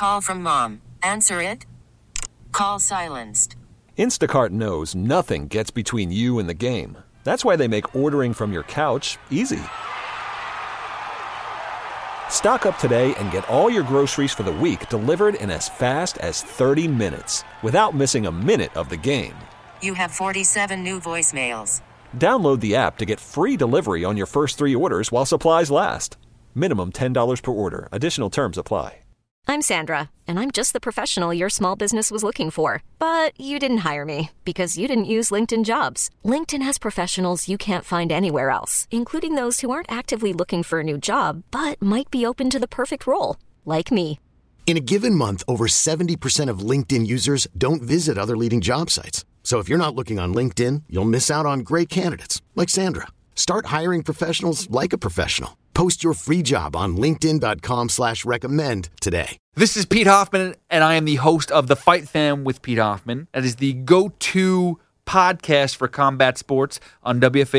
call from mom. Answer it. Call silenced. Instacart knows nothing gets between you and the game. That's why they make ordering from your couch easy. Stock up today and get all your groceries for the week delivered in as fast as 30 minutes without missing a minute of the game. You have 47 new voicemails. Download the app to get free delivery on your first 3 orders while supplies last. Minimum $10 per order. Additional terms apply. I'm Sandra, and I'm just the professional your small business was looking for. But you didn't hire me because you didn't use LinkedIn Jobs. LinkedIn has professionals you can't find anywhere else, including those who aren't actively looking for a new job, but might be open to the perfect role, like me. In a given month, over 70% of LinkedIn users don't visit other leading job sites. So if you're not looking on LinkedIn, you'll miss out on great candidates like Sandra. Start hiring professionals like a professional. Post your free job on linkedin.com/recommend today. This is Pete Hoffman, and I am the host of The Fight Fan with Pete Hoffman. That is the go-to podcast for combat sports on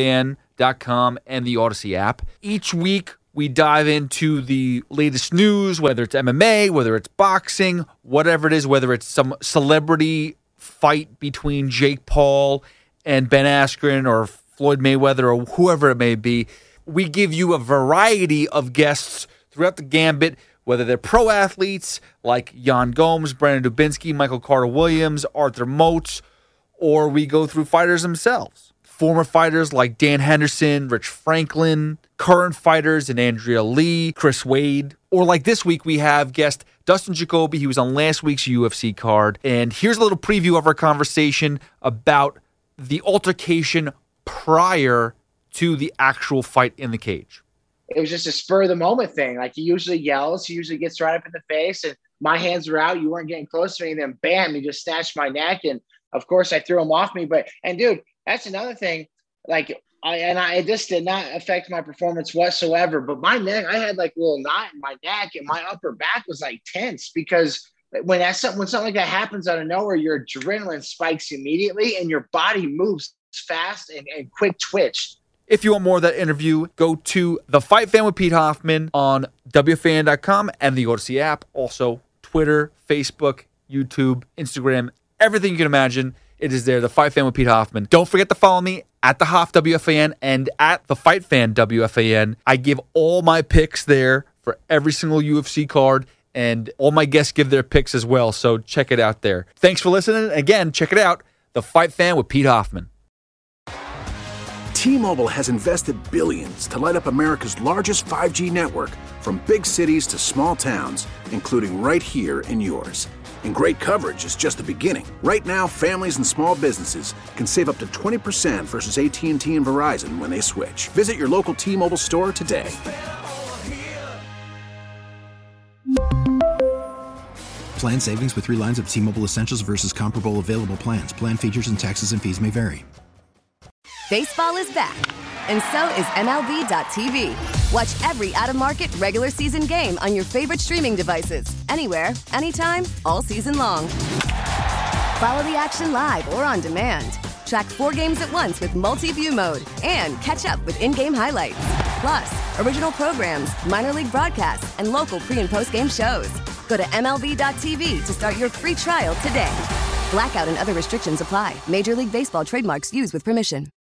WFAN.com and the Odyssey app. Each week, we dive into the latest news, whether it's MMA, whether it's boxing, whatever it is, whether it's some celebrity fight between Jake Paul and Ben Askren or Floyd Mayweather or whoever it may be. We give you a variety of guests throughout the gambit, whether they're pro athletes like Jan Gomes, Brandon Dubinsky, Michael Carter-Williams, Arthur Moats, or we go through fighters themselves. Former fighters like Dan Henderson, Rich Franklin, current fighters in Andrea Lee, Chris Wade, or like this week we have guest Dustin Jacoby. He was on last week's UFC card. And here's a little preview of our conversation about the altercation prior to the actual fight in the cage. It was just a spur of the moment thing. Like, he usually yells, he usually gets right up in the face, and my hands were out. You weren't getting close to me. And then bam, he just snatched my neck. And of course I threw him off me. And dude, that's another thing. Like, this did not affect my performance whatsoever, but my neck, I had like a little knot in my neck, and my upper back was like tense because when something like that happens out of nowhere, your adrenaline spikes immediately and your body moves fast and quick twitch. If you want more of that interview, go to The Fight Fan with Pete Hoffman on WFAN.com and the Odyssey app. Also, Twitter, Facebook, YouTube, Instagram, everything you can imagine. It is there, The Fight Fan with Pete Hoffman. Don't forget to follow me at The Hoff WFAN and at The Fight Fan WFAN. I give all my picks there for every single UFC card, and all my guests give their picks as well, so check it out there. Thanks for listening. Again, check it out, The Fight Fan with Pete Hoffman. T-Mobile has invested billions to light up America's largest 5G network, from big cities to small towns, including right here in yours. And great coverage is just the beginning. Right now, families and small businesses can save up to 20% versus AT&T and Verizon when they switch. Visit your local T-Mobile store today. Plan savings with 3 lines of T-Mobile Essentials versus comparable available plans. Plan features and taxes and fees may vary. Baseball is back, and so is MLB.tv. Watch every out-of-market regular season game on your favorite streaming devices, anywhere, anytime, all season long. Follow the action live or on demand. Track 4 games at once with multi-view mode and catch up with in-game highlights. Plus, original programs, minor league broadcasts, and local pre- and post-game shows. Go to MLB.tv to start your free trial today. Blackout and other restrictions apply. Major League Baseball trademarks used with permission.